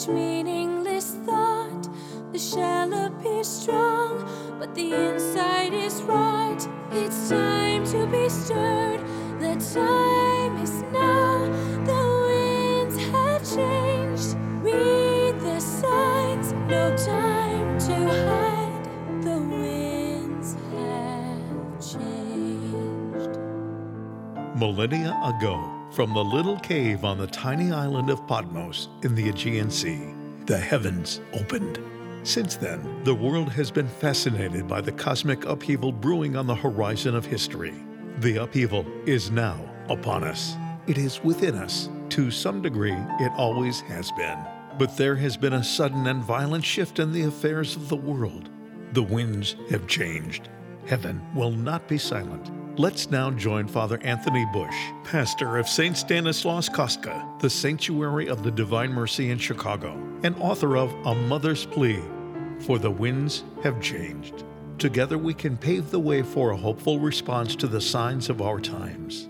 each meaningless thought. The shell appears strong, but the inside is rot. It's time to be stirred. The time is now. The winds have changed. Read the signs. No time to hide. The winds have changed. Millennia ago, from the little cave on the tiny island of Patmos in the Aegean Sea, the heavens opened. Since then, the world has been fascinated by the cosmic upheaval brewing on the horizon of history. The upheaval is now upon us. It is within us. To some degree, it always has been. But there has been a sudden and violent shift in the affairs of the world. The winds have changed. Heaven will not be silent. Let's now join Father Anthony Bush, pastor of St. Stanislaus Kostka, the Sanctuary of the Divine Mercy in Chicago, and author of A Mother's Plea, For the Winds Have Changed. Together we can pave the way for a hopeful response to the signs of our times.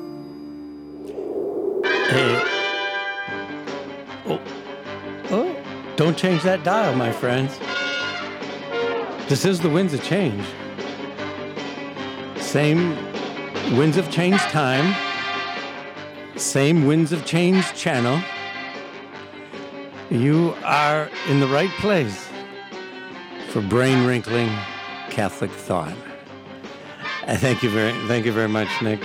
Hey. Oh, don't change that dial, my friends. This is the Winds of Change. Same Winds of Change time, same Winds of Change channel. You are in the right place for brain-wrinkling Catholic thought. Thank you very much, Nick.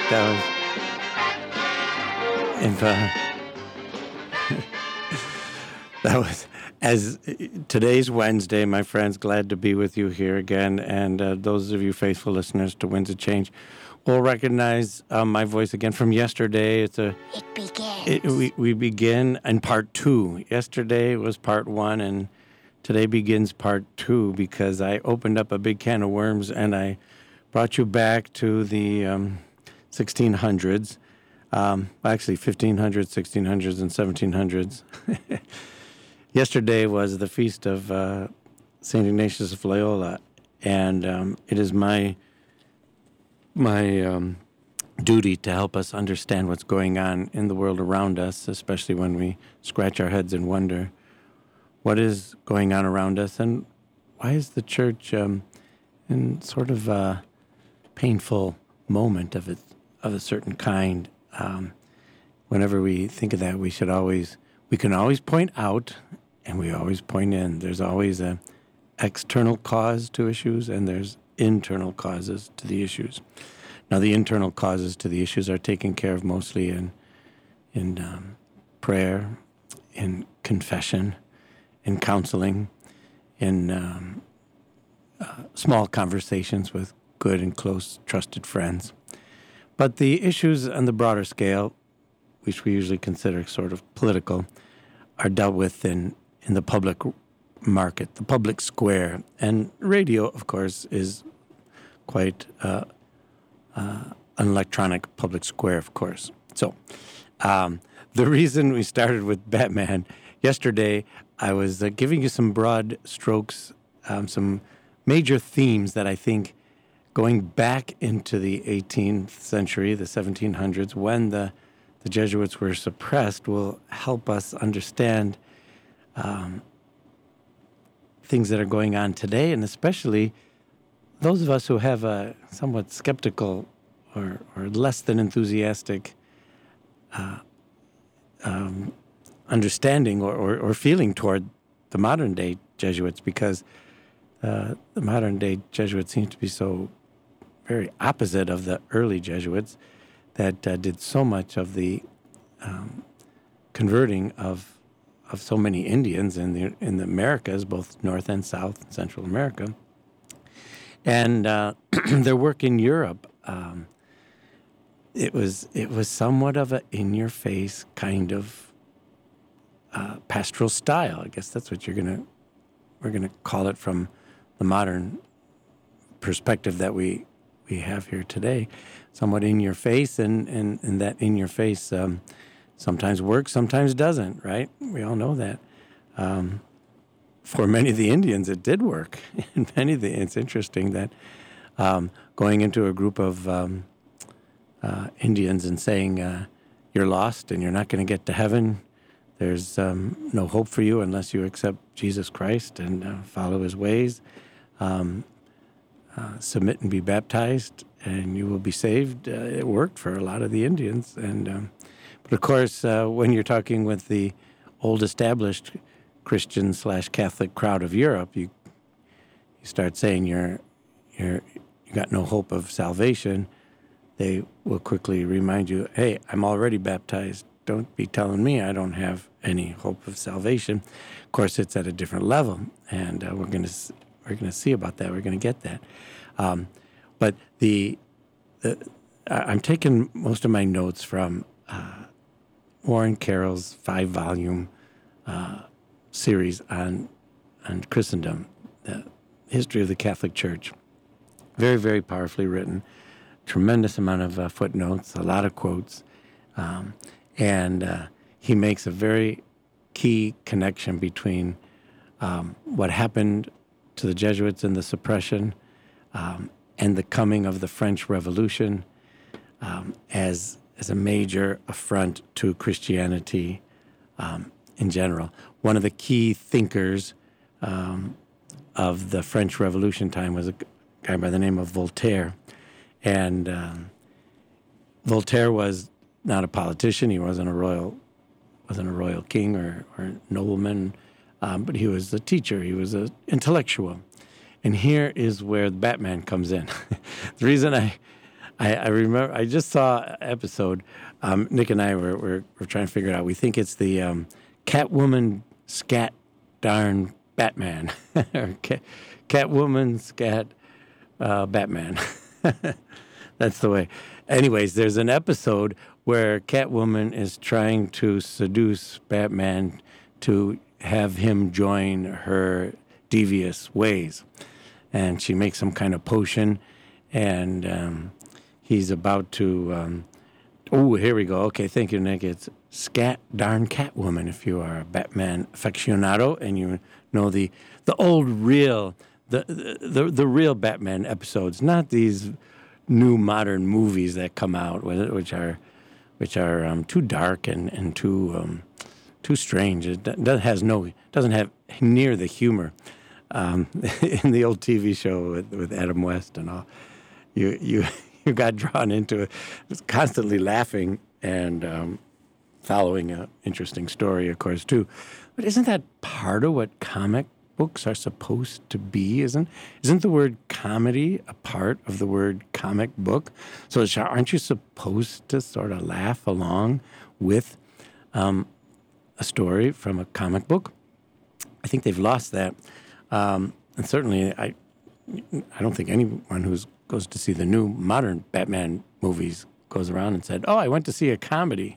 That was as today's Wednesday, my friends. Glad to be with you here again, and those of you faithful listeners to Winds of Change will recognize my voice again from yesterday. It begins. We begin in part 2. Yesterday was part 1, and today begins part 2 because I opened up a big can of worms and I brought you back to the 1600s. Actually, 1500s, 1600s, and 1700s. Yesterday was the feast of St. Ignatius of Loyola, and it is my duty to help us understand what's going on in the world around us, especially when we scratch our heads and wonder what is going on around us and why is the church in sort of a painful moment of a certain kind. Whenever we think of that, we can always point out and we always point in. There's always an external cause to issues and there's internal causes to the issues. Now, the internal causes to the issues are taken care of mostly in prayer, in confession, in counseling, in small conversations with good and close, trusted friends. But the issues on the broader scale, which we usually consider sort of political, are dealt with in the public market, the public square. And radio, of course, is quite an electronic public square, of course. So the reason we started with Batman, yesterday I was giving you some broad strokes, some major themes that I think going back into the 18th century, the 1700s, when the Jesuits were suppressed, will help us understand things that are going on today, and especially those of us who have a somewhat skeptical or less than enthusiastic understanding or feeling toward the modern-day Jesuits, because the modern-day Jesuits seem to be so very opposite of the early Jesuits that did so much of the converting of so many Indians in the Americas, both North and South and Central America. And their work in Europe, it was somewhat of a in-your-face kind of pastoral style. I guess that's what we're gonna call it from the modern perspective that we have here today. Somewhat in your face, and that in your face sometimes works, sometimes doesn't, right? We all know that. For many of the Indians, it did work. And it's interesting that going into a group of Indians and saying, you're lost and you're not going to get to heaven, there's no hope for you unless you accept Jesus Christ and follow his ways. Submit and be baptized, and you will be saved. It worked for a lot of the Indians. But of course, when you're talking with the old established Christian/Catholic crowd of Europe, you start saying you got no hope of salvation. They will quickly remind you, hey, I'm already baptized. Don't be telling me I don't have any hope of salvation. Of course, it's at a different level, and we're going to see about that. We're going to get that. But I'm taking most of my notes from Warren Carroll's 5-volume series on Christendom, the history of the Catholic Church. Very, very powerfully written. Tremendous amount of footnotes, a lot of quotes. And he makes a very key connection between what happened to the Jesuits in the suppression and the coming of the French Revolution as a major affront to Christianity in general. One of the key thinkers of the French Revolution time was a guy by the name of Voltaire. And Voltaire was not a politician. He wasn't a royal king or nobleman, but he was a teacher. He was an intellectual. And here is where the Batman comes in. The reason I remember, I just saw an episode. Nick and I were trying to figure it out. We think it's the Catwoman Scat Darn Batman, or Catwoman Scat Batman. That's the way. Anyways, there's an episode where Catwoman is trying to seduce Batman to have him join her devious ways. And she makes some kind of potion, and he's about to... here we go. Okay, thank you, Nick. It's Scat Darn Catwoman, if you are a Batman aficionado, and you know the old real... The real Batman episodes, not these new modern movies that come out, which are too dark and too strange. It doesn't have near the humor in the old TV show with Adam West and all. You got drawn into it, constantly laughing and following an interesting story, of course, too. But isn't that part of what comic books are supposed to be? Isn't the word comedy a part of the word comic book? So aren't you supposed to sort of laugh along with a story from a comic book? I think they've lost that, and certainly I don't think anyone who goes to see the new modern Batman movies goes around and said, "Oh, I went to see a comedy."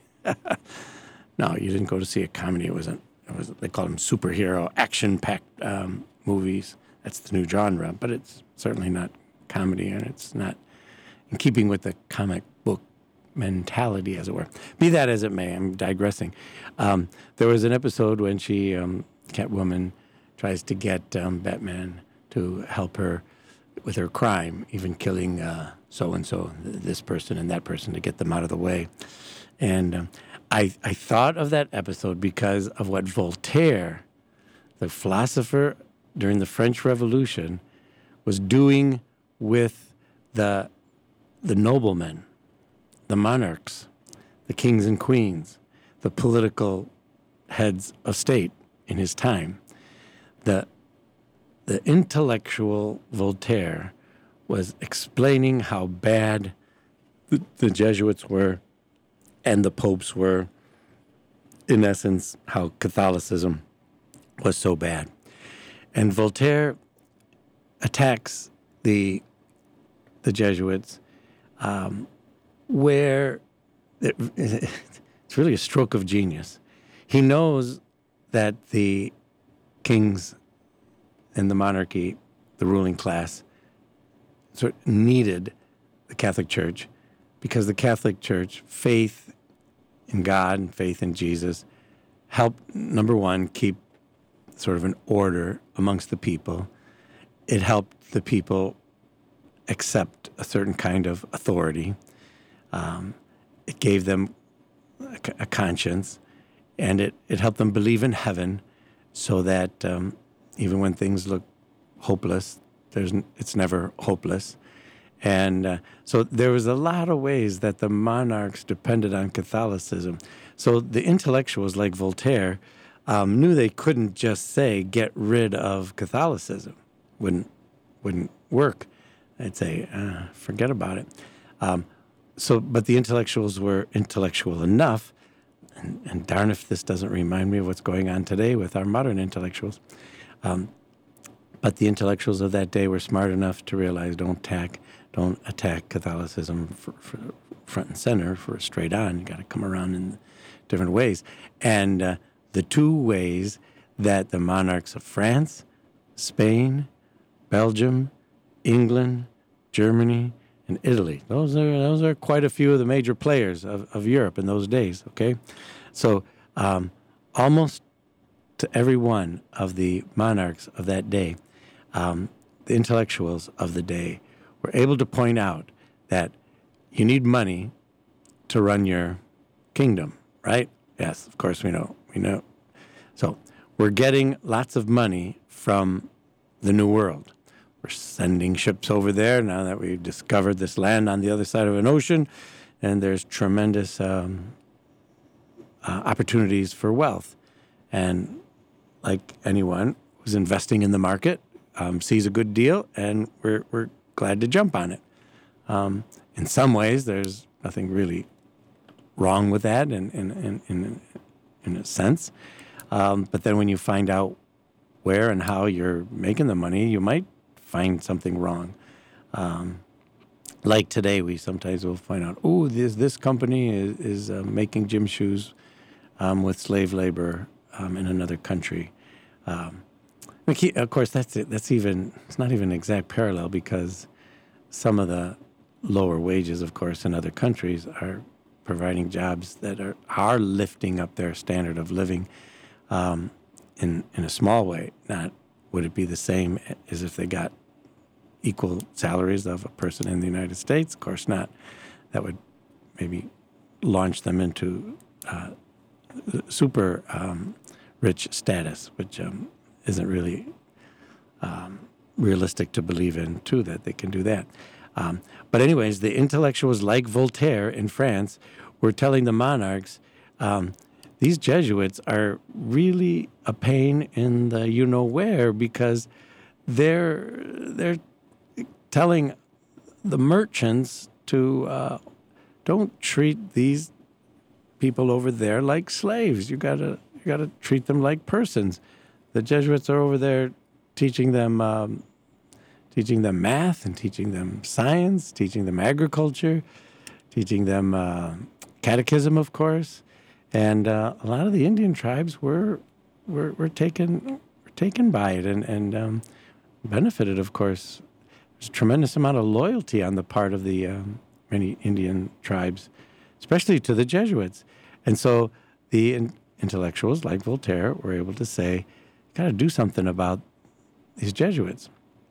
No, you didn't go to see a comedy. They call them superhero, action-packed movies. That's the new genre, but it's certainly not comedy, and it's not in keeping with the comic book mentality, as it were. Be that as it may, I'm digressing. There was an episode when Catwoman, tries to get Batman to help her with her crime, even killing so-and-so, this person and that person, to get them out of the way. And I thought of that episode because of what Voltaire, the philosopher during the French Revolution, was doing with the noblemen, the monarchs, the kings and queens, the political heads of state in his time. The intellectual Voltaire was explaining how bad the Jesuits were and the popes were, in essence, how Catholicism was so bad. And Voltaire attacks the Jesuits where it's really a stroke of genius. He knows that the kings and the monarchy, the ruling class, sort of needed the Catholic Church because the Catholic Church, faith in God and faith in Jesus, helped, number one, keep sort of an order amongst the people. It helped the people accept a certain kind of authority. It gave them a conscience, And it helped them believe in heaven so that even when things look hopeless, it's never hopeless. And so there was a lot of ways that the monarchs depended on Catholicism. So the intellectuals like Voltaire knew they couldn't just say, get rid of Catholicism. Wouldn't work. I'd say, forget about it. But the intellectuals were intellectual enough, and darn if this doesn't remind me of what's going on today with our modern intellectuals. But the intellectuals of that day were smart enough to realize don't attack Catholicism for front and center, for straight on. You got to come around in different ways. And the two ways that the monarchs of France, Spain, Belgium, England, Germany, and Italy, those are quite a few of the major players of Europe in those days, okay? So almost to every one of the monarchs of that day, the intellectuals of the day were able to point out that you need money to run your kingdom, right? Yes, of course we know. So we're getting lots of money from the New World. We're sending ships over there now that we've discovered this land on the other side of an ocean, and there's tremendous opportunities for wealth. And like anyone who's investing in the market, sees a good deal, and we're glad to jump on it. In some ways, there's nothing really wrong with that in a sense. But then when you find out where and how you're making the money, you might find something wrong. Like today, we sometimes will find out, this company is making gym shoes with slave labor in another country. Of course, it's not even an exact parallel, because some of the lower wages, of course, in other countries are providing jobs that are lifting up their standard of living in a small way. Not would it be the same as if they got equal salaries of a person in the United States? Of course not. That would maybe launch them into super rich status, which isn't really realistic to believe in, too, that they can do that. But anyways, the intellectuals like Voltaire in France were telling the monarchs, these Jesuits are really a pain in the you-know-where, because they're telling the merchants to don't treat these people over there like slaves. You gotta treat them like persons. The Jesuits are over there teaching them math and teaching them science, teaching them agriculture, teaching them catechism, of course. And a lot of the Indian tribes were taken by it and benefited, of course. There's a tremendous amount of loyalty on the part of the many Indian tribes, especially to the Jesuits. And so the intellectuals like Voltaire were able to say, got to do something about these Jesuits.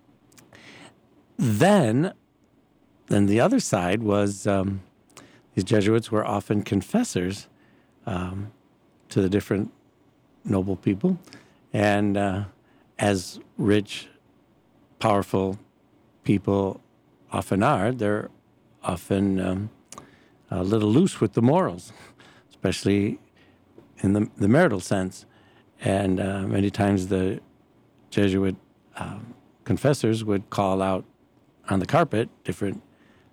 Then the other side was these Jesuits were often confessors to the different noble people. And as rich, powerful people often are, they're often a little loose with the morals, especially in the marital sense. And many times the Jesuit confessors would call out on the carpet different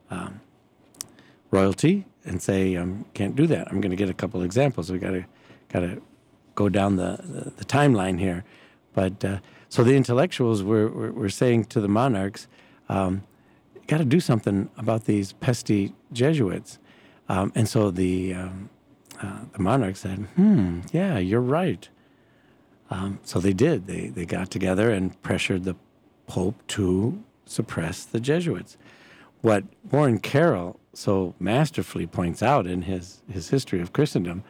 royalty and say, can't do that. I'm going to get a couple examples. We got to go down the timeline here. But so the intellectuals were saying to the monarchs, got to do something about these pesky Jesuits. And so the monarch said, yeah, you're right. So they did. They got together and pressured the Pope to suppress the Jesuits. What Warren Carroll so masterfully points out in his history of Christendom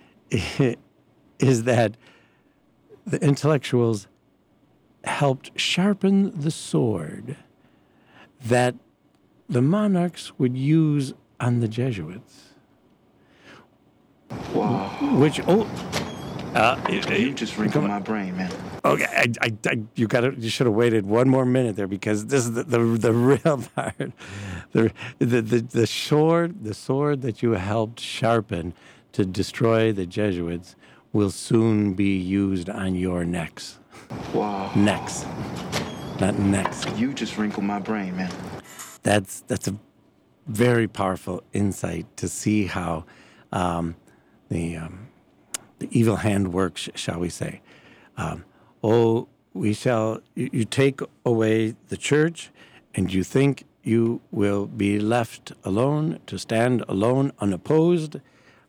is that the intellectuals helped sharpen the sword that the monarchs would use on the Jesuits. Wow. You just wrinkled my brain, man. Okay, you should have waited one more minute there, because this is the real part. The sword that you helped sharpen to destroy the Jesuits will soon be used on your necks. Wow. Necks, not necks. You just wrinkled my brain, man. That's a very powerful insight to see how the evil hand works, shall we say. You take away the church, and you think you will be left alone to stand alone, unopposed.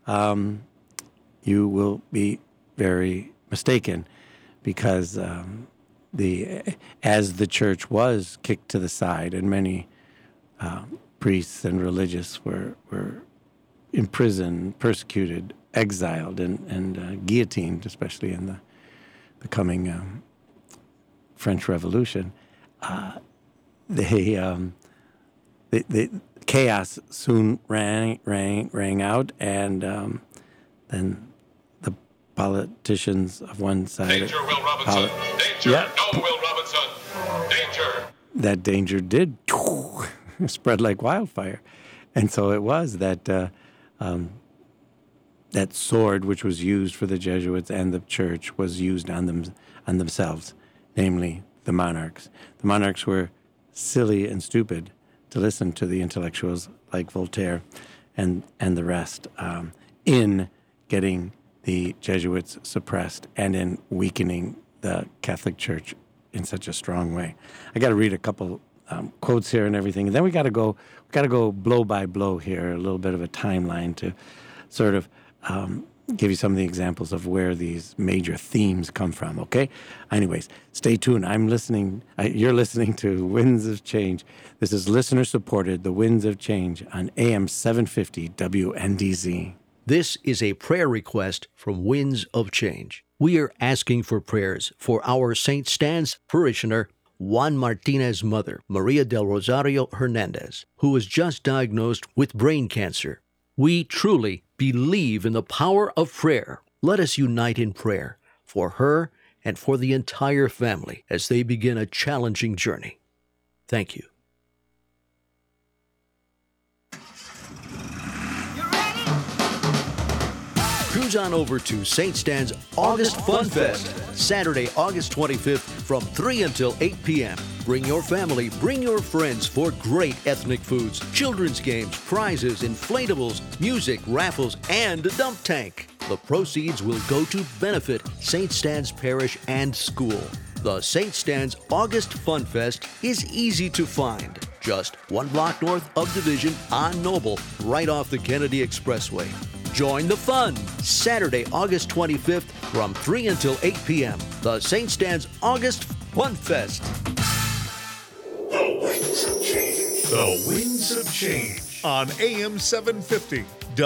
You will be very mistaken, because as the church was kicked to the side, and many priests and religious were imprisoned, persecuted, exiled, and guillotined, especially in the coming French Revolution, the chaos soon rang out, and then the politicians of one side. Danger, Will Robinson! Danger! Yeah. No, Will Robinson! Danger! That danger did spread like wildfire, and so it was that that sword which was used for the Jesuits and the church was used on themselves, namely the monarchs. The monarchs were silly and stupid to listen to the intellectuals like Voltaire and the rest in getting the Jesuits suppressed and in weakening the Catholic Church in such a strong way. I got to read a couple quotes here and everything, and then we got to go blow by blow here, a little bit of a timeline to sort of give you some of the examples of where these major themes come from, okay? Anyways, stay tuned. You're listening to Winds of Change. This is listener-supported, The Winds of Change on AM 750 WNDZ. This is a prayer request from Winds of Change. We are asking for prayers for our St. Stan's parishioner, Juan Martinez's mother, Maria del Rosario Hernandez, who was just diagnosed with brain cancer. We truly believe in the power of prayer. Let us unite in prayer for her and for the entire family as they begin a challenging journey. Thank you. Cruise on over to St. Stan's August Fun Fest, Saturday, August 25th from 3 until 8 p.m. Bring your family, bring your friends for great ethnic foods, children's games, prizes, inflatables, music, raffles, and a dump tank. The proceeds will go to benefit St. Stan's Parish and School. The St. Stan's August Fun Fest is easy to find. Just 1 block north of Division on Noble, right off the Kennedy Expressway. Join the fun. Saturday, August 25th from 3 until 8 p.m. The St. Stan's August Fun Fest. The Winds of Change. The Winds of Change on AM 750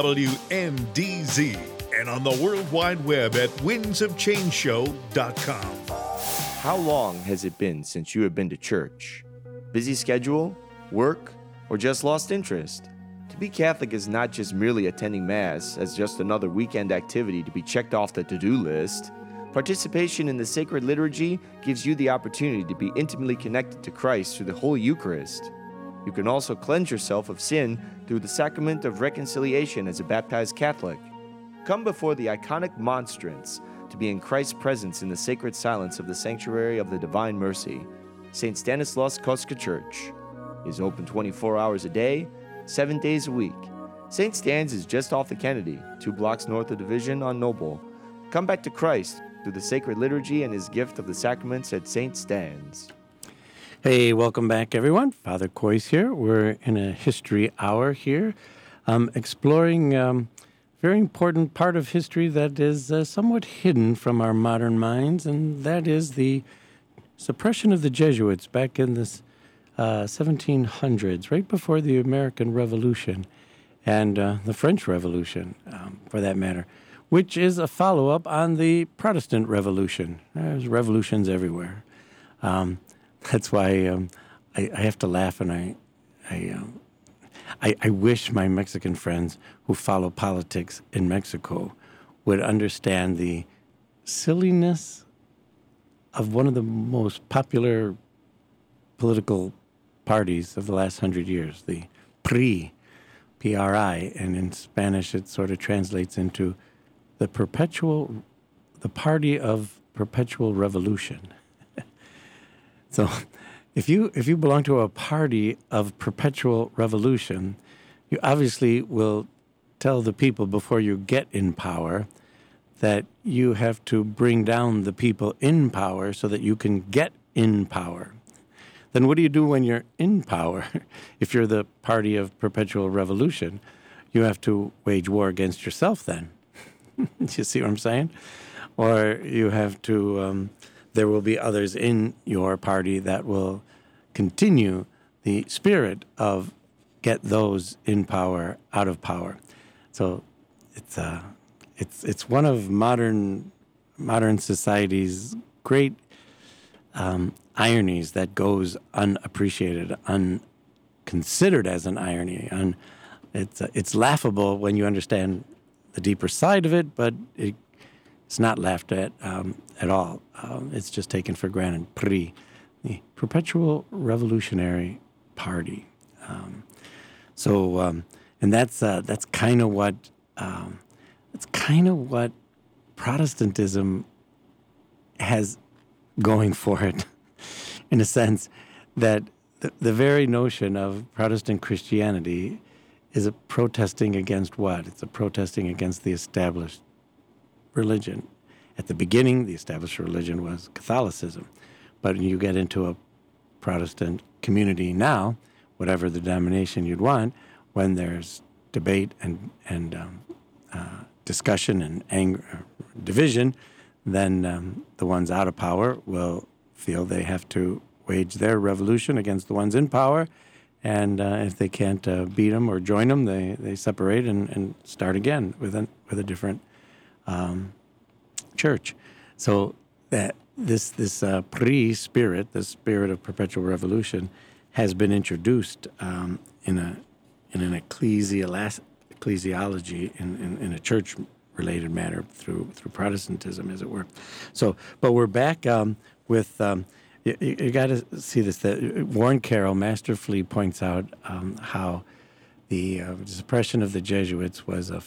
WNDZ and on the World Wide Web at windsofchangeshow.com. How long has it been since you have been to church? Busy schedule, work, or just lost interest? To be Catholic is not just merely attending Mass as just another weekend activity to be checked off the to-do list. Participation in the sacred liturgy gives you the opportunity to be intimately connected to Christ through the Holy Eucharist. You can also cleanse yourself of sin through the sacrament of reconciliation as a baptized Catholic. Come before the iconic monstrance to be in Christ's presence in the sacred silence of the Sanctuary of the Divine Mercy. St. Stanislaus Kostka Church is open 24 hours a day, 7 days a week. St. Stan's is just off the Kennedy, 2 blocks north of Division on Noble. Come back to Christ through the sacred liturgy and his gift of the sacraments at St. Stan's. Hey, welcome back, everyone. Father Kois here. We're in a history hour here, exploring a very important part of history that is somewhat hidden from our modern minds, and that is the suppression of the Jesuits back in the 1700s, right before the American Revolution and the French Revolution, for that matter, which is a follow-up on the Protestant Revolution. There's revolutions everywhere. That's why I have to laugh, and I wish my Mexican friends who follow politics in Mexico would understand the silliness of one of the most popular political parties of the last 100 years, the PRI, P-R-I, and in Spanish it sort of translates into the party of perpetual revolution. So if you belong to a party of perpetual revolution, you obviously will tell the people before you get in power that you have to bring down the people in power so that you can get in power. Then what do you do when you're in power? If you're the party of perpetual revolution, you have to wage war against yourself then. You see what I'm saying? Or you have to, there will be others in your party that will continue the spirit of get those in power out of power. So it's one of modern society's great ironies that goes unappreciated, unconsidered as an irony. It's laughable when you understand the deeper side of it, but it's not laughed at all. It's just taken for granted. PRI, the Perpetual Revolutionary Party. And that's kind of what Protestantism has going for it, in a sense that the very notion of Protestant Christianity is a protesting against what? It's a protesting against the established religion. At the beginning, the established religion was Catholicism. But when you get into a Protestant community now, whatever the denomination you'd want, when there's debate and discussion and anger, division, then the ones out of power will feel they have to wage their revolution against the ones in power. And if they can't beat them or join them, they separate and start again with a different church. So that this PRI spirit, the spirit of perpetual revolution, has been introduced in an ecclesiology in a church-related manner through Protestantism, as it were. So, but we're back with. You got to see this. That Warren Carroll masterfully points out how the suppression of the Jesuits was a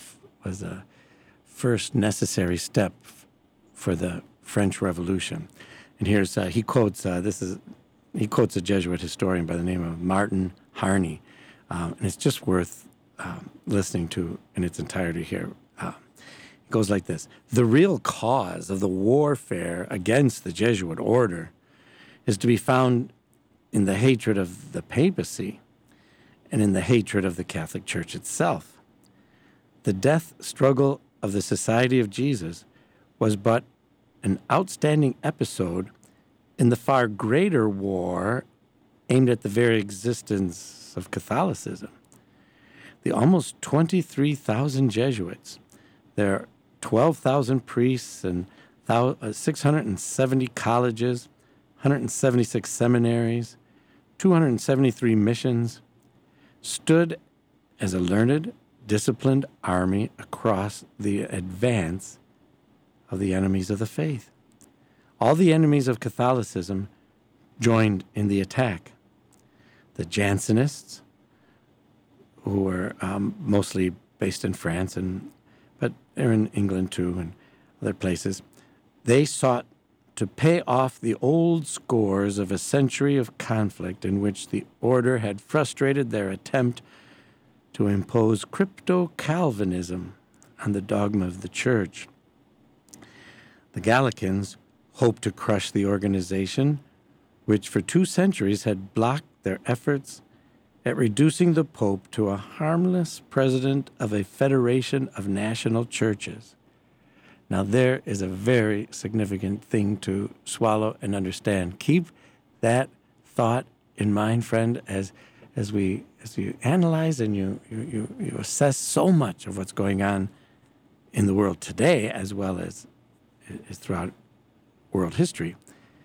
first necessary step for the French Revolution. And here's he quotes a Jesuit historian by the name of Martin Harney, and it's just worth listening to in its entirety here. It goes like this: the real cause of the warfare against the Jesuit order is to be found in the hatred of the papacy and in the hatred of the Catholic Church itself. The death struggle of the Society of Jesus was but an outstanding episode in the far greater war aimed at the very existence of Catholicism. The almost 23,000 Jesuits, their 12,000 priests and 670 colleges, 176 seminaries, 273 missions, stood as a learned, disciplined army across the advance of the enemies of the faith. All the enemies of Catholicism joined in the attack. The Jansenists, who were mostly based in France, but they're in England too and other places, they sought to pay off the old scores of a century of conflict in which the order had frustrated their attempt to impose crypto-Calvinism on the dogma of the Church. The Gallicans hoped to crush the organization, which for 2 centuries had blocked their efforts at reducing the Pope to a harmless president of a federation of national churches. Now, there is a very significant thing to swallow and understand. Keep that thought in mind, friend, as you analyze and you assess so much of what's going on in the world today, as well as throughout world history.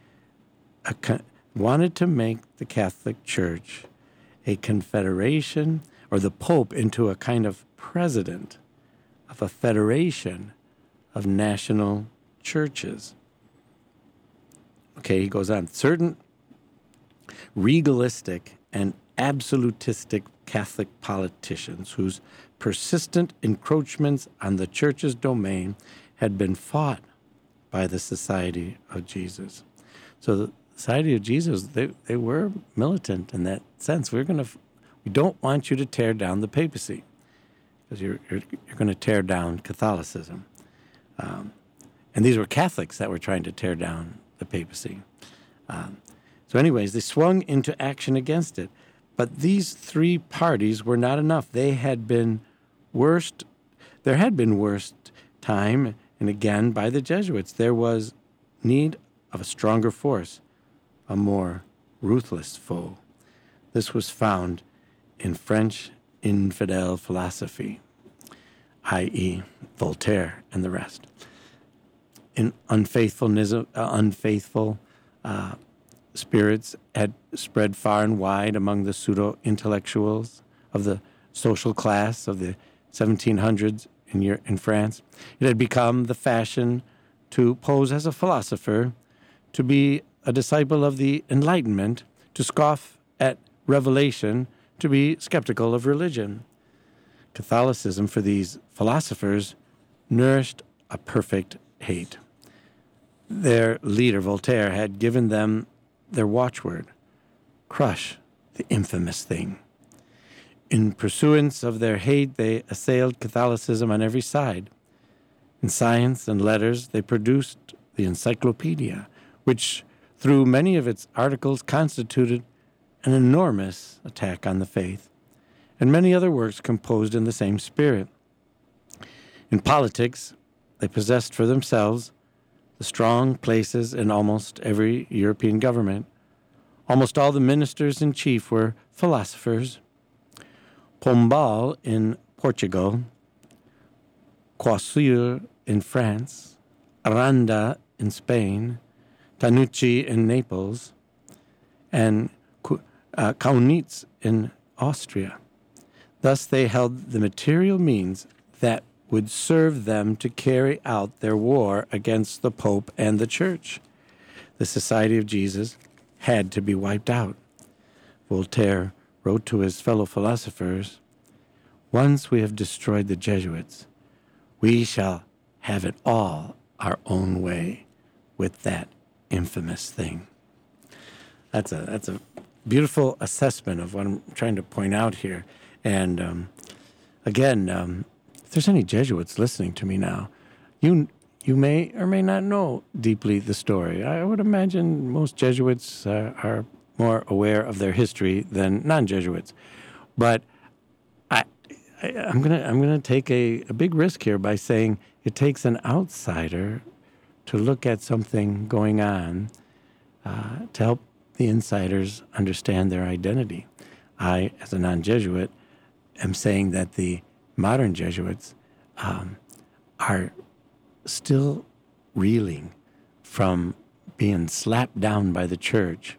Wanted to make the Catholic Church a confederation, or the Pope into a kind of president of a federation of national churches. Okay, he goes on. Certain regalistic and absolutistic Catholic politicians whose persistent encroachments on the church's domain had been fought by the Society of Jesus. So the Society of Jesus, they were militant in that sense. We don't want you to tear down the papacy, because you're going to tear down Catholicism. And these were Catholics that were trying to tear down the papacy. So anyways, they swung into action against it. But these three parties were not enough. There had been worse time, and again by the Jesuits. There was need of a stronger force, a more ruthless foe. This was found in French infidel philosophy, i.e. Voltaire and the rest. In unfaithful spirits had spread far and wide among the pseudo-intellectuals of the social class of the 1700s in France. It had become the fashion to pose as a philosopher, to be a disciple of the Enlightenment, to scoff at revelation, to be skeptical of religion. Catholicism for these philosophers nourished a perfect hate. Their leader, Voltaire, had given them their watchword: crush the infamous thing. In pursuance of their hate, they assailed Catholicism on every side. In science and letters, they produced the Encyclopedia, which, through many of its articles, constituted an enormous attack on the faith, and many other works composed in the same spirit. In politics, they possessed for themselves the strong places in almost every European government. Almost all the ministers-in-chief were philosophers. Pombal in Portugal, Coiffure in France, Aranda in Spain, Tanucci in Naples, and Kaunitz in Austria. Thus they held the material means that would serve them to carry out their war against the Pope and the Church. The Society of Jesus had to be wiped out. Voltaire wrote to his fellow philosophers, "Once we have destroyed the Jesuits, we shall have it all our own way with that infamous thing." That's a beautiful assessment of what I'm trying to point out here. And again, if there's any Jesuits listening to me now, you may or may not know deeply the story. I would imagine most Jesuits are more aware of their history than non-Jesuits. But I'm gonna take a big risk here by saying it takes an outsider to look at something going on to help the insiders understand their identity. I, as a non-Jesuit, am saying that the modern Jesuits are still reeling from being slapped down by the church,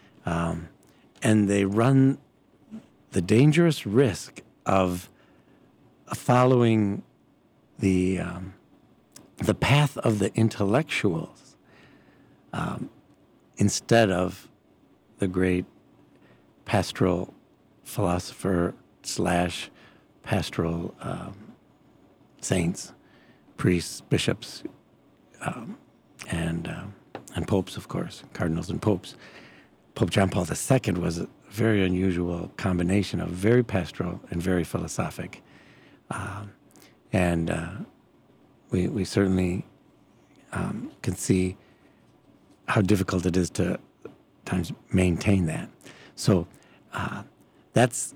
and they run the dangerous risk of following the path of the intellectuals instead of the great pastoral philosopher / pastoral saints, priests, bishops, and popes, of course, cardinals and popes. Pope John Paul II was a very unusual combination of very pastoral and very philosophic. We certainly can see how difficult it is to times maintain that. So that's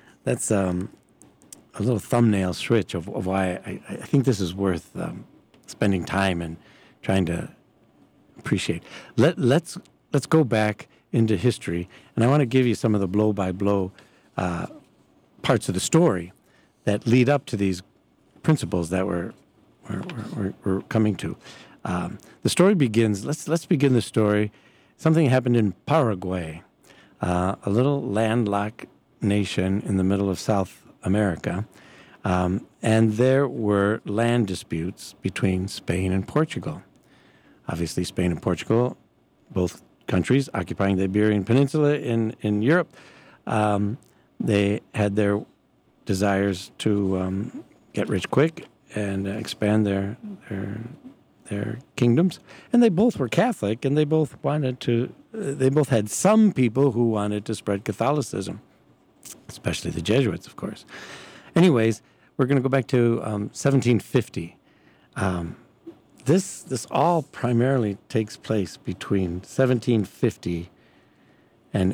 a little thumbnail switch of why I think this is worth spending time and trying to appreciate. Let's go back into history, and I want to give you some of the blow-by-blow parts of the story that lead up to these principles that we're coming to. The story begins. Let's begin the story. Something happened in Paraguay, a little landlocked nation in the middle of South America, and there were land disputes between Spain and Portugal. obviously Spain and Portugal, both countries occupying the Iberian Peninsula in Europe. They had their desires to get rich quick and expand their kingdoms, and they both were Catholic, and they both had some people who wanted to spread Catholicism, especially the Jesuits, of course. Anyways, we're going to go back to 1750. This all primarily takes place between 1750 and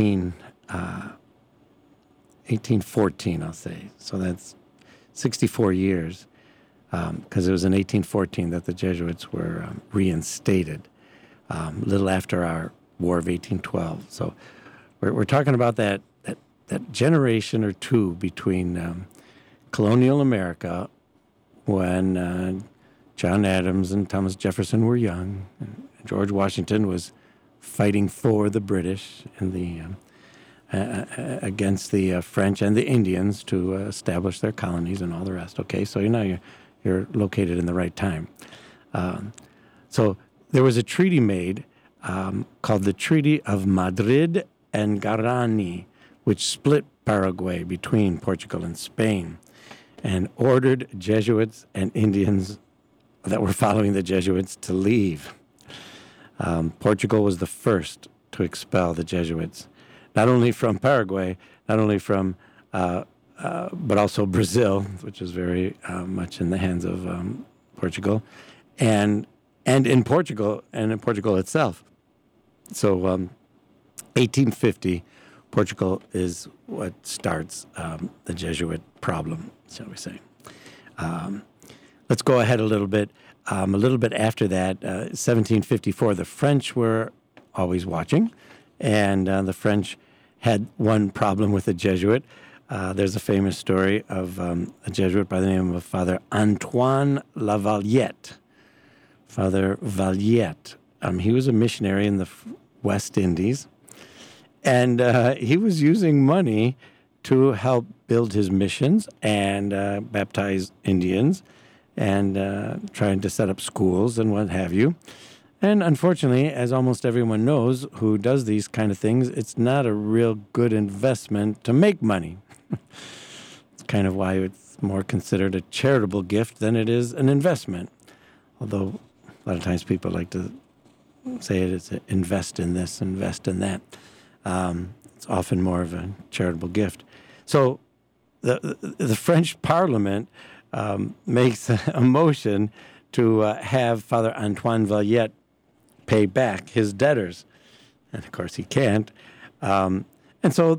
1814, I'll say. So that's 64 years, because it was in 1814 that the Jesuits were reinstated, a little after our War of 1812. So we're talking about that generation or two between colonial America, when John Adams and Thomas Jefferson were young, and George Washington was fighting for the British in the against the French and the Indians to establish their colonies and all the rest. Okay, so you're located in the right time. So there was a treaty made called the Treaty of Madrid and Guarani, which split Paraguay between Portugal and Spain, and ordered Jesuits and Indians that were following the Jesuits to leave. Portugal was the first to expel the Jesuits, not only from Paraguay, not only from, but also Brazil, which is very much in the hands of Portugal, and in Portugal itself. So 1850, Portugal is what starts the Jesuit problem, shall we say. Let's go ahead a little bit. A little bit after that, 1754, the French were always watching, and the French had one problem with a Jesuit. There's a famous story of a Jesuit by the name of Father Antoine Lavallette. Father Vallette. He was a missionary in the West Indies, and he was using money to help build his missions and baptize Indians and trying to set up schools and what have you. And unfortunately, as almost everyone knows who does these kind of things, it's not a real good investment to make money. It's kind of why it's more considered a charitable gift than it is an investment. Although a lot of times people like to say it's invest in this, invest in that. It's often more of a charitable gift. So the French Parliament makes a motion to have Father Antoine Vallette pay back his debtors. And, of course, he can't. And so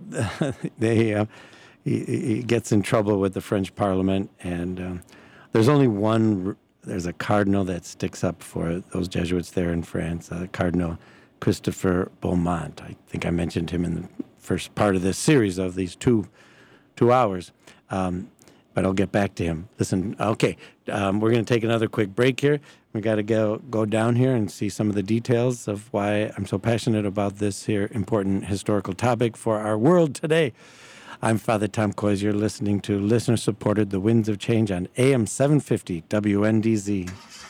he gets in trouble with the French Parliament, and there's only one. There's a cardinal that sticks up for those Jesuits there in France, Cardinal Christopher Beaumont. I think I mentioned him in the first part of this series of these two hours. But I'll get back to him. Listen, okay, we're going to take another quick break here. We got to go down here and see some of the details of why I'm so passionate about this here important historical topic for our world today. I'm Father Tom Kois. You're listening to listener-supported The Winds of Change on AM 750 WNDZ.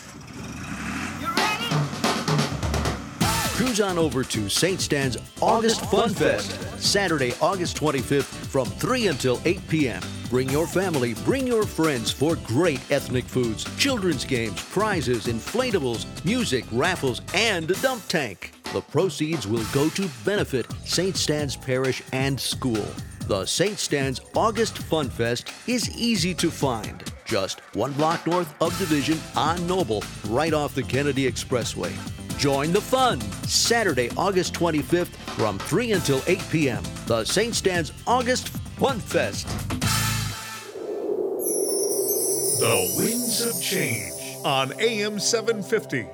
Cruise on over to St. Stan's August Fun Fest, Saturday, August 25th from 3 until 8 p.m. Bring your family, bring your friends for great ethnic foods, children's games, prizes, inflatables, music, raffles, and a dump tank. The proceeds will go to benefit St. Stan's Parish and School. The St. Stan's August Fun Fest is easy to find. Just 1 block north of Division on Noble, right off the Kennedy Expressway. Join the fun. Saturday, August 25th from 3 until 8 p.m. The St. Stan's August Fun Fest. The Winds of Change on AM 750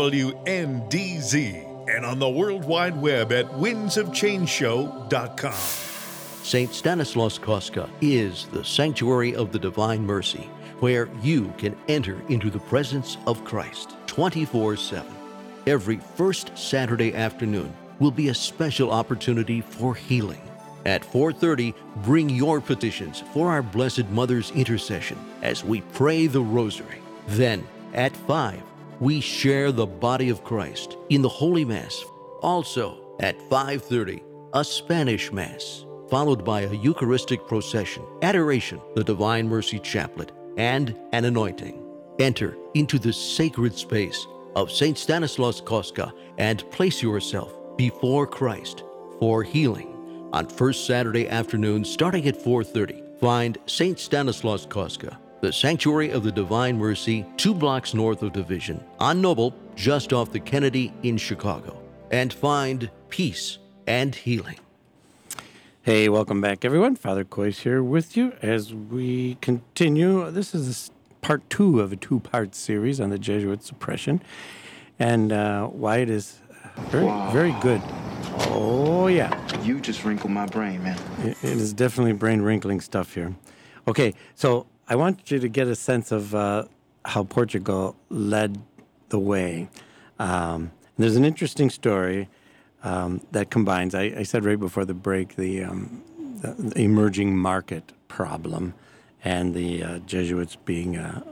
WNDZ and on the World Wide Web at windsofchangeshow.com. St. Stanislaus Kostka is the sanctuary of the Divine Mercy, where you can enter into the presence of Christ 24/7. Every first Saturday afternoon will be a special opportunity for healing. At 4:30, bring your petitions for our Blessed Mother's intercession as we pray the Rosary. Then, at 5, we share the body of Christ in the Holy Mass. Also, at 5:30, a Spanish Mass, followed by a Eucharistic procession, adoration, the Divine Mercy Chaplet, and an anointing. Enter into the sacred space of St. Stanislaus Kostka and place yourself before Christ for healing. On first Saturday afternoon, starting at 4:30, find St. Stanislaus Kostka, the Sanctuary of the Divine Mercy, 2 blocks north of Division, on Noble, just off the Kennedy in Chicago, and find peace and healing. Hey, welcome back, everyone. Father Kois here with you as we continue. This is part 2 of a 2-part series on the Jesuit suppression, and why it is very good. Oh, yeah. You just wrinkled my brain, man. It is definitely brain-wrinkling stuff here. Okay, so I want you to get a sense of how Portugal led the way. There's an interesting story that combines, I said right before the break, the emerging market problem and the Jesuits being a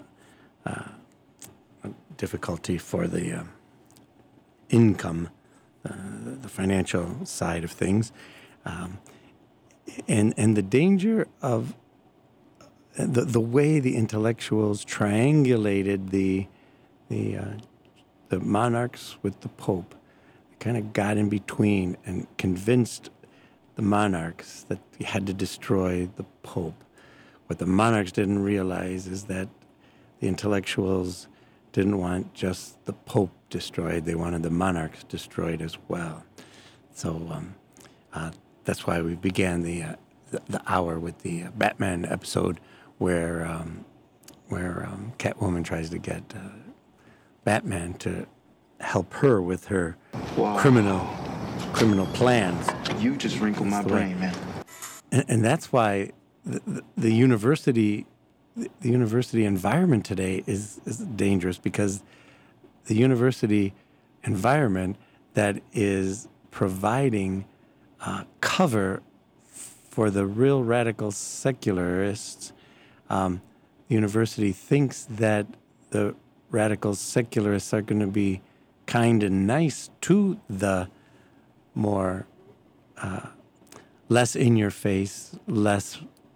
difficulty for the income, the financial side of things, and the danger of the way the intellectuals triangulated the monarchs with the Pope, kind of got in between and convinced the monarchs that you had to destroy the Pope. What the monarchs didn't realize is that the intellectuals didn't want just the Pope destroyed, they wanted the monarchs destroyed as well. So that's why we began the hour with the Batman episode where Catwoman tries to get Batman to help her with her criminal plans. You just wrinkled my brain, man. And that's why the university environment today is dangerous, because the university environment that is providing cover for the real radical secularists, the university thinks that the radical secularists are going to be kind and nice to the more less in your face, less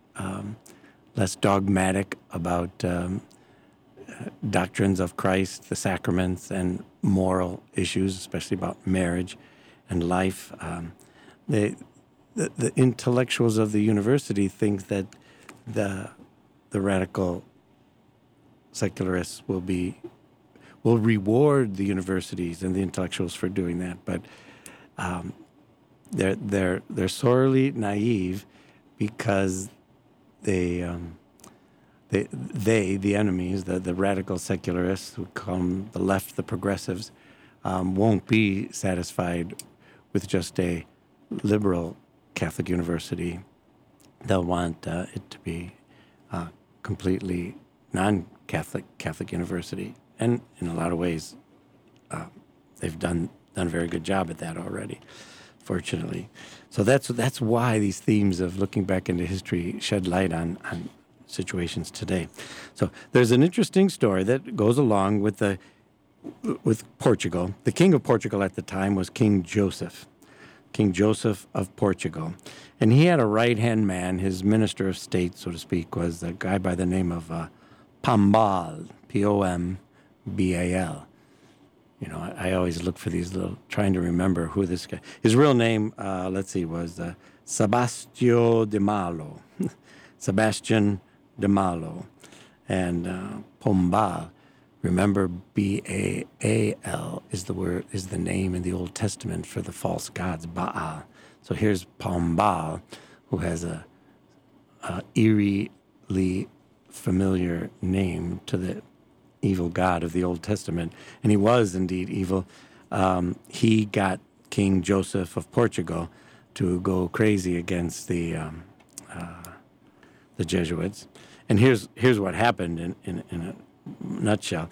dogmatic about doctrines of Christ, the sacraments, and moral issues, especially about marriage and life. The intellectuals of the university think that the radical secularists will reward the universities and the intellectuals for doing that, but they're sorely naive, because the enemies, the radical secularists who call them the left, the progressives, won't be satisfied with just a liberal Catholic university. They'll want it to be completely non-Catholic Catholic university, and in a lot of ways, they've done a very good job at that already, fortunately. So that's why these themes of looking back into history shed light on situations today. So there's an interesting story that goes along with Portugal. The king of Portugal at the time was King Joseph of Portugal. And he had a right-hand man. His minister of state, so to speak, was a guy by the name of Pombal, Pombal. You know, I always look for these trying to remember who this guy. His real name, was Sebastião de Malo. Sebastian de Malo. And Pombal, remember, Baal is the name in the Old Testament for the false gods, Baal. So here's Pombal, who has a eerily familiar name to the evil god of the Old Testament, and he was indeed evil. He got King Joseph of Portugal to go crazy against the Jesuits. And here's what happened in a nutshell.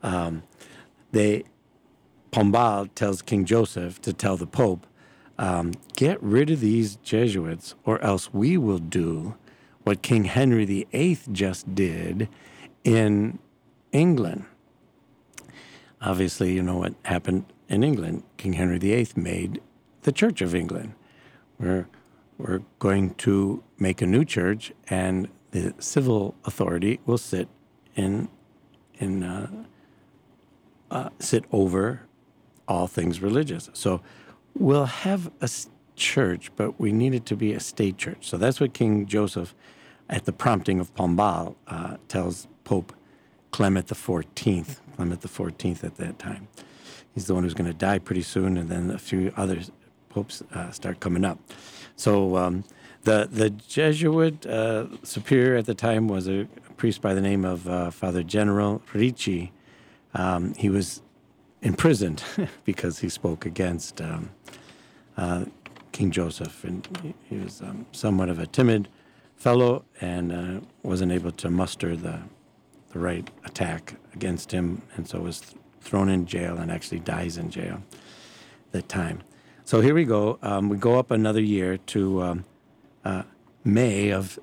Pombal tells King Joseph to tell the Pope, get rid of these Jesuits, or else we will do what King Henry VIII just did in England. obviously, you know what happened in England. King Henry VIII made the Church of England. We're going to make a new church, and the civil authority will sit sit over all things religious. So we'll have a church, but we need it to be a state church. So that's what King Joseph, at the prompting of Pombal, tells Pope Clement XIV. Clement XIV at that time. He's the one who's going to die pretty soon, and then a few other popes start coming up. So the Jesuit superior at the time was a priest by the name of Father General Ricci. He was imprisoned because he spoke against King Joseph, and he was somewhat of a timid fellow and wasn't able to muster the right attack against him, and so was thrown in jail and actually dies in jail at that time. So here we go. We go up another year to May of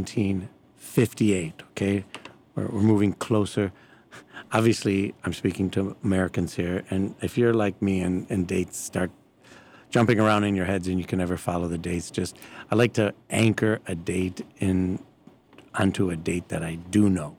1758, okay? We're moving closer. Obviously, I'm speaking to Americans here, and if you're like me and dates start jumping around in your heads and you can never follow the dates, I like to anchor a date onto a date that I do know.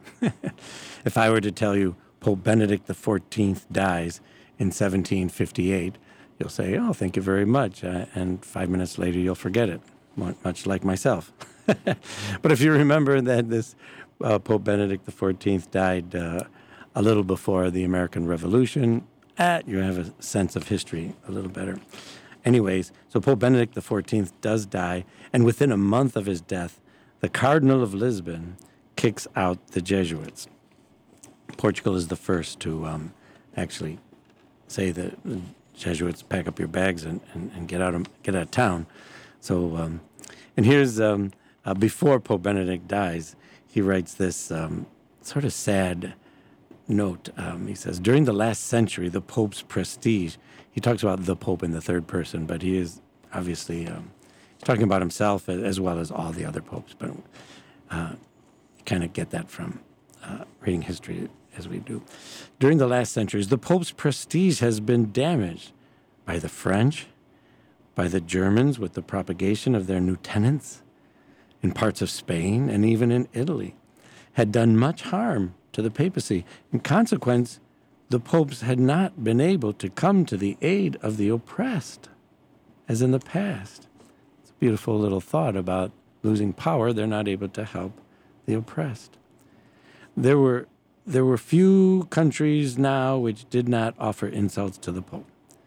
If I were to tell you Pope Benedict XIV dies in 1758, you'll say, oh, thank you very much, and 5 minutes later you'll forget it, much like myself. But if you remember that this Pope Benedict XIV died a little before the American Revolution, you have a sense of history a little better. Anyways, so Pope Benedict XIV does die, and within a month of his death, the Cardinal of Lisbon kicks out the Jesuits. Portugal is the first to actually say that the Jesuits pack up your bags and get out of town. So, and here's before Pope Benedict dies, he writes this sort of sad note. He says, during the last century, the Pope's prestige. He talks about the Pope in the third person, but he is obviously he's talking about himself as well as all the other popes. But you kind of get that from reading history as we do. During the last centuries, the Pope's prestige has been damaged by the French, by the Germans with the propagation of their new tenets in parts of Spain and even in Italy, had done much harm to the papacy. In consequence, the popes had not been able to come to the aid of the oppressed, as in the past. It's a beautiful little thought about losing power. They're not able to help the oppressed. There were few countries now which did not offer insults to the Pope.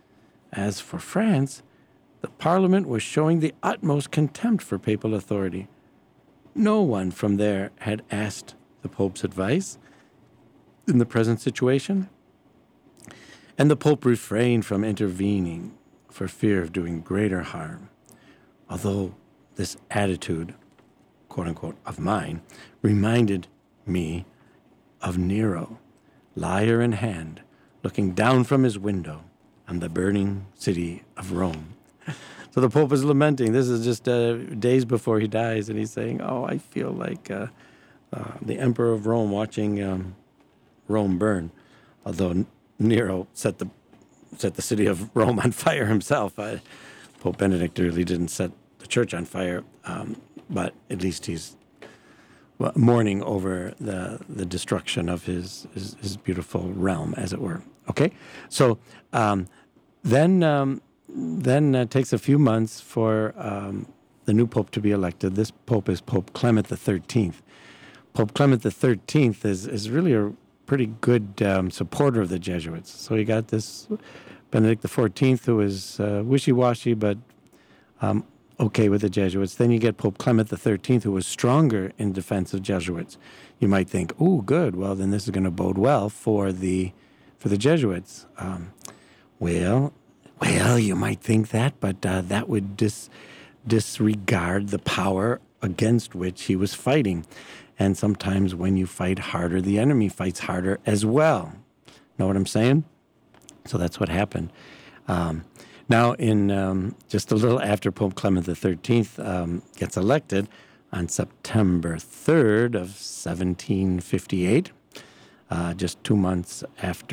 As for France, the Parliament was showing the utmost contempt for papal authority. No one from there had asked the Pope's advice in the present situation, and the Pope refrained from intervening for fear of doing greater harm. Although this attitude, quote unquote, of mine, reminded me of Nero, lyre in hand, looking down from his window on the burning city of Rome. So the Pope is lamenting. This is just days before he dies, and he's saying, oh, I feel like the Emperor of Rome watching Rome burn, although Nero set the city of Rome on fire himself. Pope Benedict really didn't set the church on fire, but at least he's mourning over the destruction of his beautiful realm, as it were. Okay, so then it takes a few months for the new pope to be elected. This pope is Pope Clement XIII. Pope Clement XIII is really a pretty good supporter of the Jesuits. So you got this Benedict XIV, who is wishy-washy, but okay with the Jesuits. Then you get Pope Clement XIII, who was stronger in defense of Jesuits. You might think, oh, good, well, then this is going to bode well for the Jesuits. Well, you might think that, but that would disregard the power against which he was fighting. And sometimes when you fight harder, the enemy fights harder as well. Know what I'm saying? So that's what happened. Now, in just a little after Pope Clement XIII gets elected on September 3rd of 1758, just 2 months after,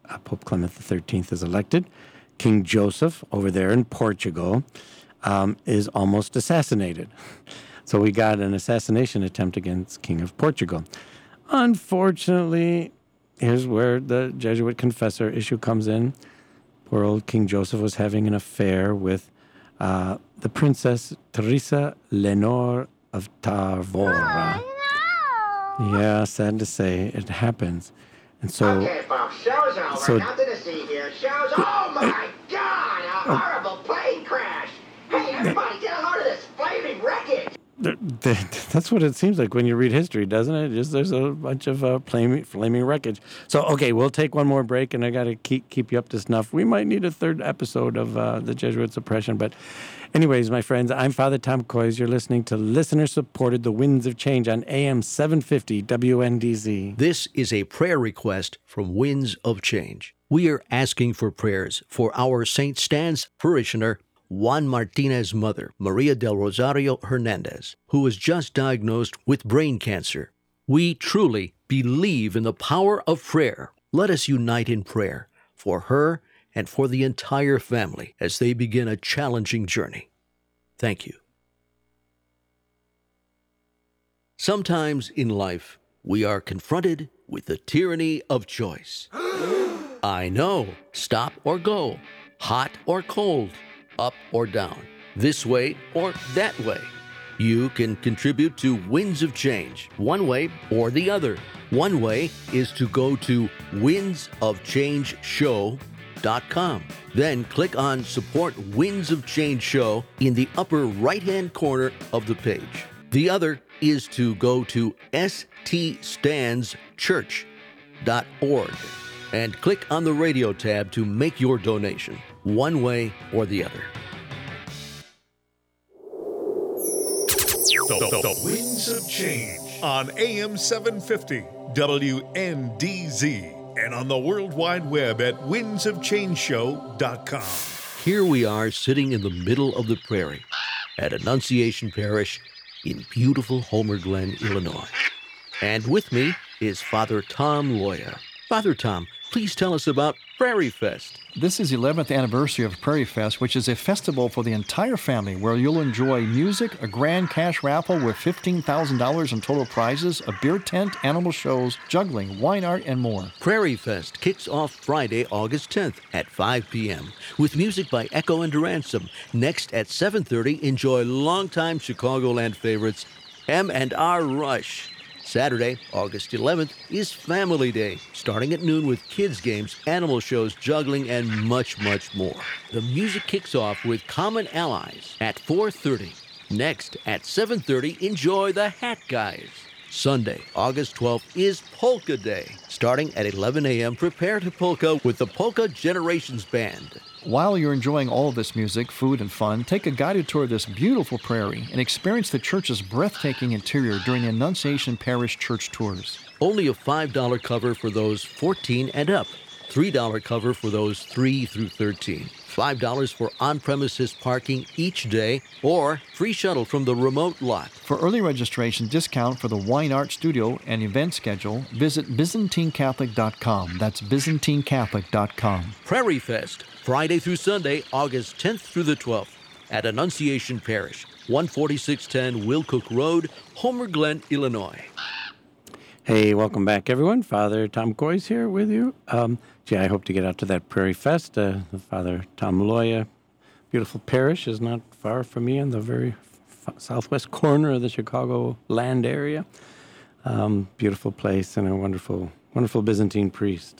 Pope Clement XIII is elected. King Joseph over there in Portugal is almost assassinated. So we got an assassination attempt against King of Portugal. Unfortunately, here's where the Jesuit confessor issue comes in. Poor old King Joseph was having an affair with the Princess Teresa Leonor of Tavora. Yeah, sad to say, it happens. And so... Okay, folks, show's over. Nothing to see here. Show's... Oh, my God! A horrible plane crash! Hey, everybody, get a load of this flaming wreckage! That's what it seems like when you read history, doesn't it? Just there's a bunch of flaming wreckage. So, okay, we'll take one more break, and I got to keep you up to snuff. We might need a third episode of the Jesuit suppression. But anyways, my friends, I'm Father Tom Kois. You're listening to listener-supported The Winds of Change on AM 750 WNDZ. This is a prayer request from Winds of Change. We are asking for prayers for our St. Stan's parishioner, Juan Martinez's mother, Maria del Rosario Hernandez, who was just diagnosed with brain cancer. We truly believe in the power of prayer. Let us unite in prayer for her and for the entire family as they begin a challenging journey. Thank you. Sometimes in life, we are confronted with the tyranny of choice. I know, stop or go, hot or cold, up or down, this way or that way. You can contribute to Winds of Change, one way or the other. One way is to go to windsofchangeshow.com. Then click on Support Winds of Change Show in the upper right-hand corner of the page. The other is to go to ststandschurch.org and click on the radio tab to make your donation, one way or the other. The Winds of Change on AM 750 WNDZ and on the World Wide Web at windsofchangeshow.com. Here we are sitting in the middle of the prairie at Annunciation Parish in beautiful Homer Glen, Illinois. And with me is Father Tom Loya. Father Tom, please tell us about Prairie Fest. This is the 11th anniversary of Prairie Fest, which is a festival for the entire family where you'll enjoy music, a grand cash raffle with $15,000 in total prizes, a beer tent, animal shows, juggling, wine art, and more. Prairie Fest kicks off Friday, August 10th at 5 p.m. with music by Echo and Ransom. Next at 7:30, enjoy longtime Chicagoland favorites M&R Rush. Saturday, August 11th, is Family Day, starting at noon with kids' games, animal shows, juggling, and much, much more. The music kicks off with Common Allies at 4:30. Next, at 7:30, enjoy the Hat Guys. Sunday, August 12th, is Polka Day. Starting at 11 a.m., prepare to polka with the Polka Generations Band. While you're enjoying all of this music, food, and fun, take a guided tour of this beautiful prairie and experience the church's breathtaking interior during the Annunciation Parish Church tours. Only a $5 cover for those 14 and up, $3 cover for those 3 through 13, $5 for on-premises parking each day, or free shuttle from the remote lot. For early registration discount for the Wine Art Studio and event schedule, visit ByzantineCatholic.com. That's ByzantineCatholic.com. Prairie Fest, Friday through Sunday, August 10th through the 12th, at Annunciation Parish, 14610 Wilcook Road, Homer Glen, Illinois. Hey, welcome back, everyone. Father Tom Kois here with you. I hope to get out to that Prairie Fest. Father Tom Loya, beautiful parish, is not far from me in the very southwest corner of the Chicago land area. Beautiful place and a wonderful Byzantine priest.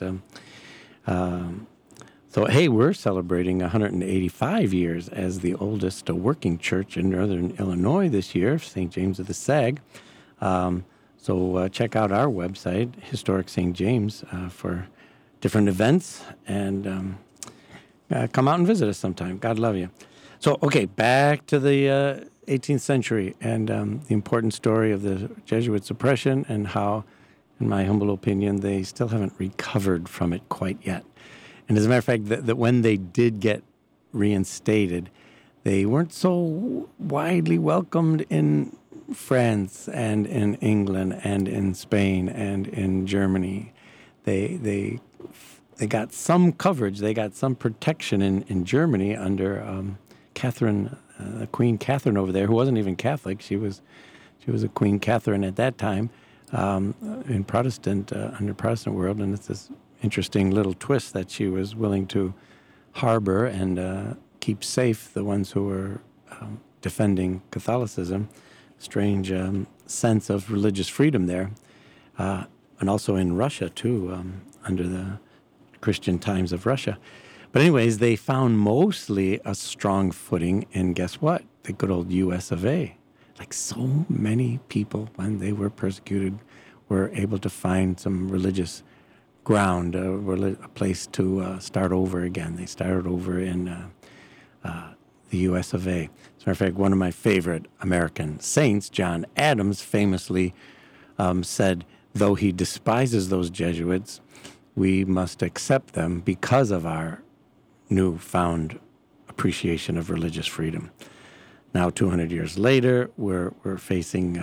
So, hey, we're celebrating 185 years as the oldest working church in northern Illinois this year, St. James of the Sag. So check out our website, Historic St. James, for different events, and come out and visit us sometime. God love you. So, okay, back to the 18th century and the important story of the Jesuit suppression and how, in my humble opinion, they still haven't recovered from it quite yet. And as a matter of fact, that when they did get reinstated, they weren't so widely welcomed in France and in England and in Spain and in Germany. They they got some coverage, they got some protection in Germany under Catherine, Queen Catherine over there, who wasn't even Catholic. She was a Queen Catherine at that time in Protestant, under Protestant world, and it's this interesting little twist that she was willing to harbor and keep safe the ones who were defending Catholicism. Strange sense of religious freedom there. And also in Russia, too, under the Christian times of Russia. But anyways, they found mostly a strong footing in, guess what? The good old U.S. of A. Like so many people, when they were persecuted, were able to find some religious ground, a place to start over again. They started over in the U.S. of A. As a matter of fact, one of my favorite American saints, John Adams, famously said, though he despises those Jesuits, we must accept them because of our newfound appreciation of religious freedom. Now, 200 years later, we're facing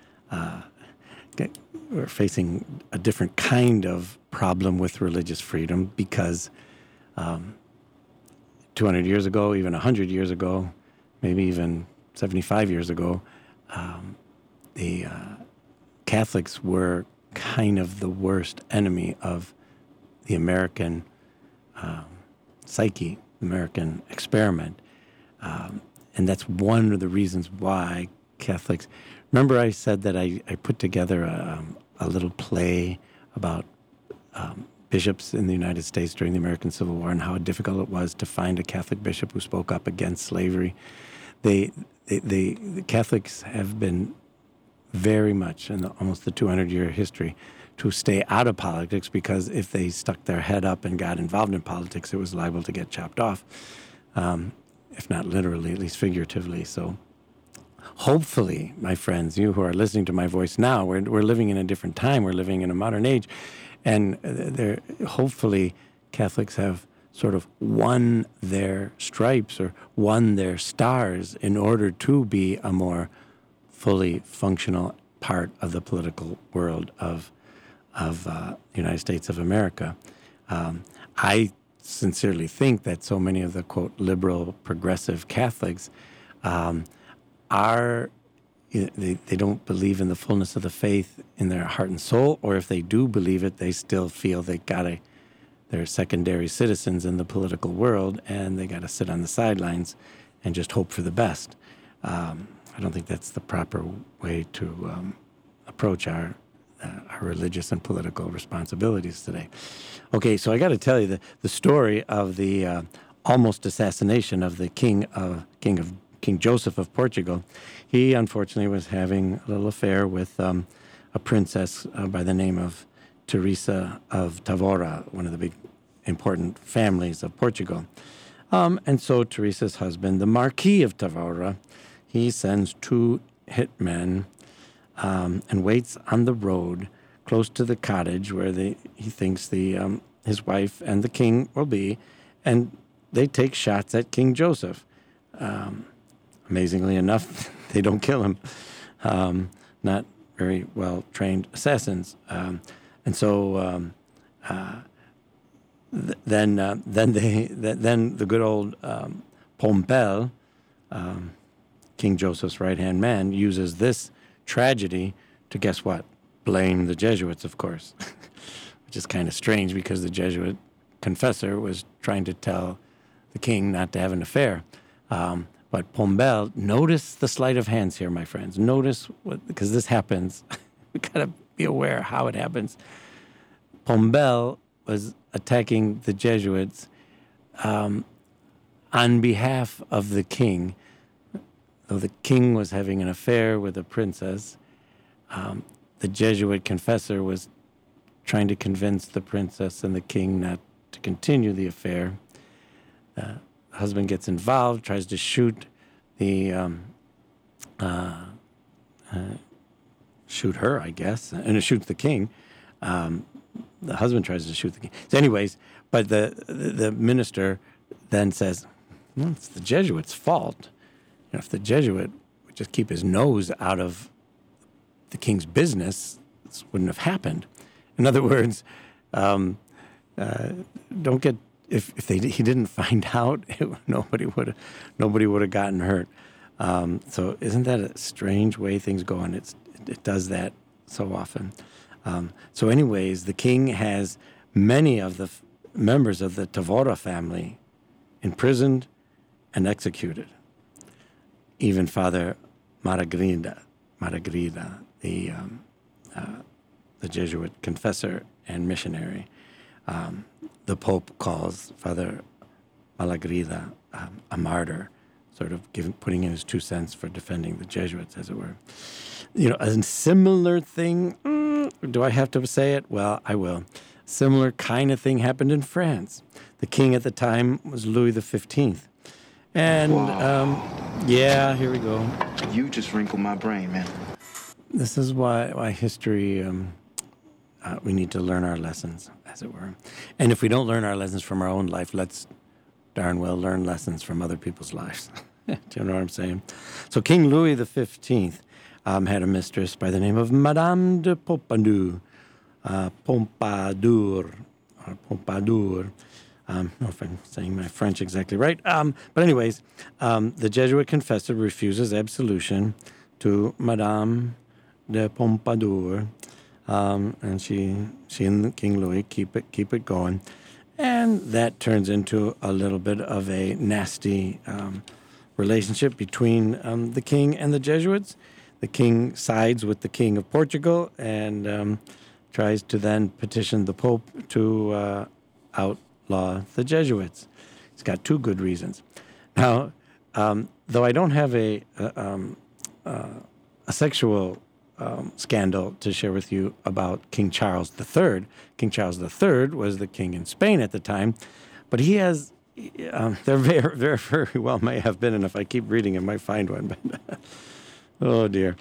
a different kind of problem with religious freedom because 200 years ago, even 100 years ago, maybe even 75 years ago, the Catholics were kind of the worst enemy of the American psyche, American experiment. And that's one of the reasons why Catholics... Remember I said that I put together a little play about bishops in the United States during the American Civil War and how difficult it was to find a Catholic bishop who spoke up against slavery. The Catholics have been very much in almost the 200-year history to stay out of politics, because if they stuck their head up and got involved in politics, it was liable to get chopped off, if not literally, at least figuratively. So hopefully, my friends, you who are listening to my voice now, we're living in a different time. We're living in a modern age. And hopefully Catholics have sort of won their stripes or won their stars in order to be a more fully functional part of the political world of the United States of America. I sincerely think that so many of the, quote, liberal, progressive Catholics they don't believe in the fullness of the faith in their heart and soul, or if they do believe it, they still feel they're secondary citizens in the political world, and they got to sit on the sidelines and just hope for the best. I don't think that's the proper way to approach our religious and political responsibilities today. Okay, so I got to tell you the story of the almost assassination of the King Joseph of Portugal. He unfortunately was having a little affair with a princess by the name of Teresa of Tavora, one of the big important families of Portugal. And so Teresa's husband, the Marquis of Tavora, he sends 2 hitmen and waits on the road close to the cottage where he thinks his wife and the king will be, and they take shots at King Joseph. Amazingly enough, they don't kill him. Not very well-trained assassins. And so then the good old Pombal, King Joseph's right-hand man, uses this tragedy to, guess what? Blame the Jesuits, of course, which is kind of strange because the Jesuit confessor was trying to tell the king not to have an affair. But Pombal, notice the sleight of hands here, my friends. Notice because this happens. We got to be aware how it happens. Pombal was attacking the Jesuits on behalf of the king. Though the king was having an affair with a princess, the Jesuit confessor was trying to convince the princess and the king not to continue the affair. The husband gets involved, tries to shoot shoot her, I guess, and it shoots the king. The husband tries to shoot the king. So anyways, but the minister then says, well, it's the Jesuit's fault. You know, if the Jesuit would just keep his nose out of the king's business, this wouldn't have happened. In other words, don't get if he didn't find out, nobody would have gotten hurt. So isn't that a strange way things go? And it does that so often. So anyways, the king has many of the members of the Tavora family imprisoned and executed. Even Father Maragrida, the Jesuit confessor and missionary, the Pope calls Father Malagrida a martyr, sort of putting in his 2 cents for defending the Jesuits, as it were. A similar thing, do I have to say it? Well, I will. Similar kind of thing happened in France. The king at the time was Louis XV. And, here we go. You just wrinkled my brain, man. This is why history, we need to learn our lessons, as it were. And if we don't learn our lessons from our own life, let's darn well learn lessons from other people's lives. Do you know what I'm saying? So King Louis XV had a mistress by the name of Madame de Pompadour. Pompadour. I don't know if I'm saying my French exactly right. But anyways, the Jesuit confessor refuses absolution to Madame de Pompadour. And she and King Louis keep it going. And that turns into a little bit of a nasty relationship between the king and the Jesuits. The king sides with the King of Portugal and tries to then petition the Pope to outlaw the Jesuits. He's got 2 good reasons. Now, though I don't have a sexual scandal to share with you about King Charles III. King Charles III was the king in Spain at the time, but he has, there very, very, very well may have been, and if I keep reading, I might find one, but oh dear.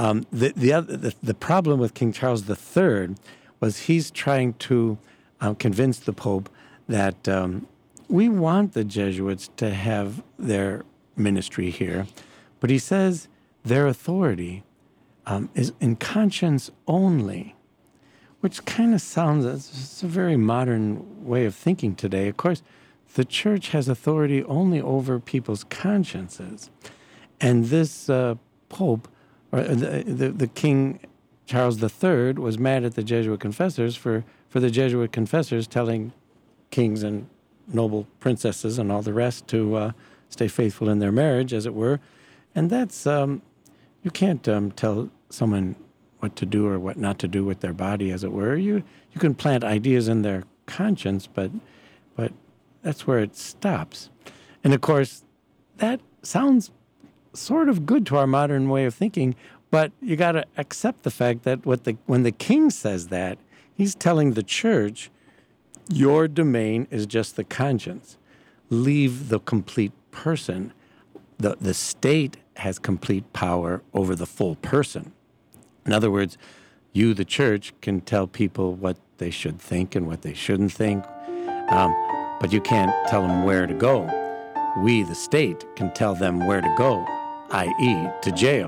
The problem with King Charles III was he's trying to convince the Pope that we want the Jesuits to have their ministry here, but he says their authority is in conscience only, which kind of sounds, it's a very modern way of thinking today. Of course, the church has authority only over people's consciences. And this Pope, or the King Charles III, was mad at the Jesuit confessors for the Jesuit confessors telling kings and noble princesses and all the rest to stay faithful in their marriage, as it were. And that's... you can't tell someone what to do or what not to do with their body, as it were. You can plant ideas in their conscience, but that's where it stops. And of course, that sounds sort of good to our modern way of thinking, but you got to accept the fact that when the king says that, he's telling the church, your domain is just the conscience. Leave the complete person. The state has complete power over the full person. In other words, you, the church, can tell people what they should think and what they shouldn't think, but you can't tell them where to go. We, the state, can tell them where to go, i.e. to jail,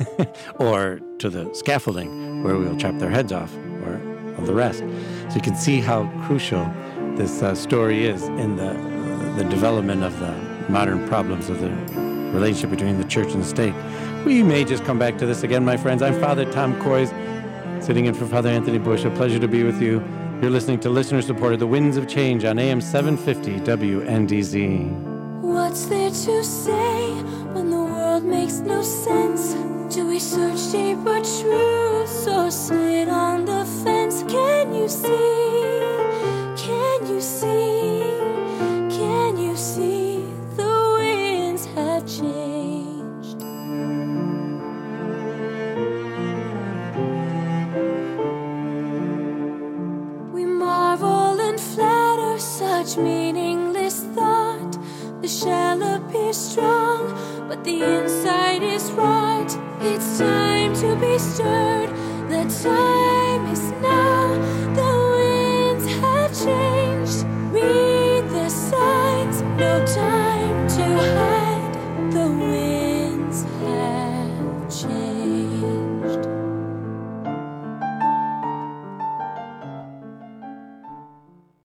or to the scaffolding, where we'll chop their heads off, or all the rest. So you can see how crucial this story is in the development of the modern problems of the relationship between the church and the state. We may just come back to this again, my friends. I'm Father Tom Coys, sitting in for Father Anthony Bush. A pleasure to be with you. You're listening to listener-supported The Winds of Change on AM 750 WNDZ. What's there to say when the world makes no sense? Do we search deeper truths or sit on the fence? Can you see? Can you see? Can you see? The winds have changed. We marvel and flatter such meaningless thought. The shell appears strong, but the inside is right. It's time to be stirred. The time is now.